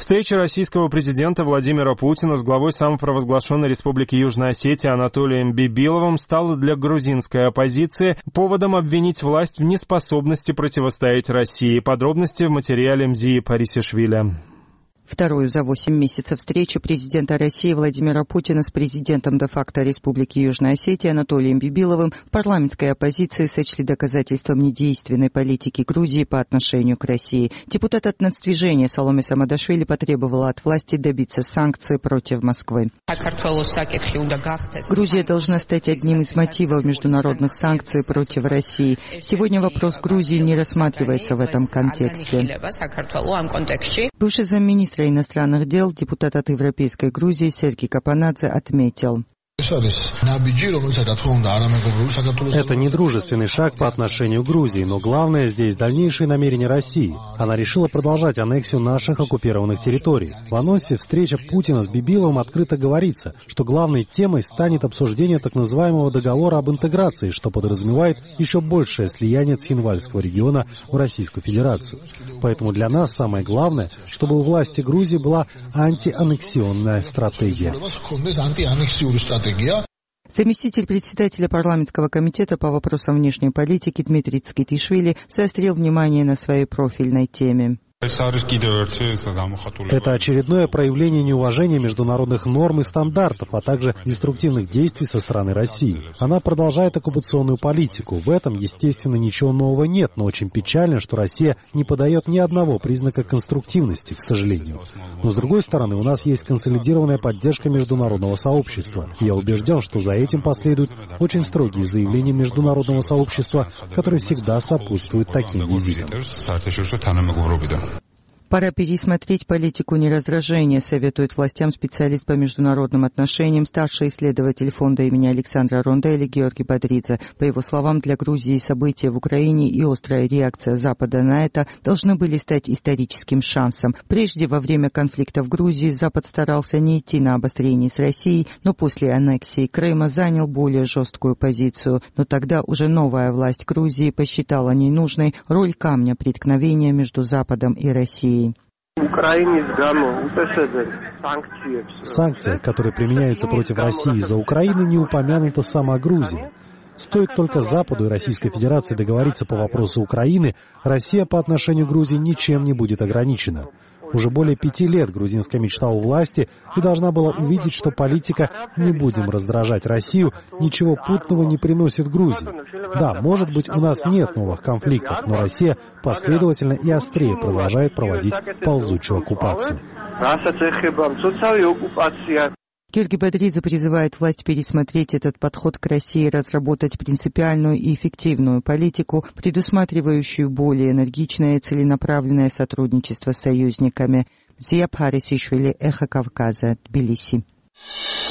Встреча российского президента Владимира Путина с главой самопровозглашенной Республики Южная Осетия Анатолием Бибиловым стала для грузинской оппозиции поводом обвинить власть в неспособности противостоять России. Подробности в материале Мзии Парисишвили. Вторую за 8 месяцев встречу президента России Владимира Путина с президентом де-факто Республики Южная Осетия Анатолием Бибиловым в парламентской оппозиции сочли доказательством недейственной политики Грузии по отношению к России. Депутат от нацдвижения Саломе Самадашвили потребовала от власти добиться санкций против Москвы. Грузия должна стать одним из мотивов международных санкций против России. Сегодня вопрос Грузии не рассматривается в этом контексте. Бывший замминистра иностранных дел, депутат от Европейской Грузии Сергей Капанадзе отметил. Это недружественный шаг по отношению к Грузии, но главное здесь дальнейшие намерения России. Она решила продолжать аннексию наших оккупированных территорий. В анонсе встречи Путина с Бибиловым открыто говорится, что главной темой станет обсуждение так называемого договора об интеграции, что подразумевает еще большее слияние Цхинвальского региона в Российскую Федерацию. Поэтому для нас самое главное, чтобы у власти Грузии была антианнексионная стратегия. Заместитель председателя парламентского комитета по вопросам внешней политики Дмитрий Цкитишвили заострил внимание на своей профильной теме. Это очередное проявление неуважения международных норм и стандартов, а также деструктивных действий со стороны России. Она продолжает оккупационную политику. В этом, естественно, ничего нового нет, но очень печально, что Россия не подает ни одного признака конструктивности, к сожалению. Но, с другой стороны, у нас есть консолидированная поддержка международного сообщества. Я убежден, что за этим последуют очень строгие заявления международного сообщества, которые всегда сопутствуют таким визитам. Пора пересмотреть политику нераздражения, советует властям специалист по международным отношениям, старший исследователь фонда имени Александра Ронделли Георгий Бодридзе. По его словам, для Грузии события в Украине и острая реакция Запада на это должны были стать историческим шансом. Прежде, во время конфликта в Грузии, Запад старался не идти на обострение с Россией, но после аннексии Крыма занял более жесткую позицию. Но тогда уже новая власть Грузии посчитала ненужной роль камня преткновения между Западом и Россией. В санкциях, которые применяются против России из-за Украины, не упомянута сама Грузия. Стоит только Западу и Российской Федерации договориться по вопросу Украины, Россия по отношению к Грузии ничем не будет ограничена. Уже более 5 лет грузинская мечта у власти и должна была увидеть, что политика «не будем раздражать Россию» ничего путного не приносит Грузии. Да, может быть, у нас нет новых конфликтов, но Россия последовательно и острее продолжает проводить ползучую оккупацию. Георгий Бодридзе призывает власть пересмотреть этот подход к России, разработать принципиальную и эффективную политику, предусматривающую более энергичное и целенаправленное сотрудничество с союзниками. Мзия Парисишвили, Эхо Кавказа, Тбилиси.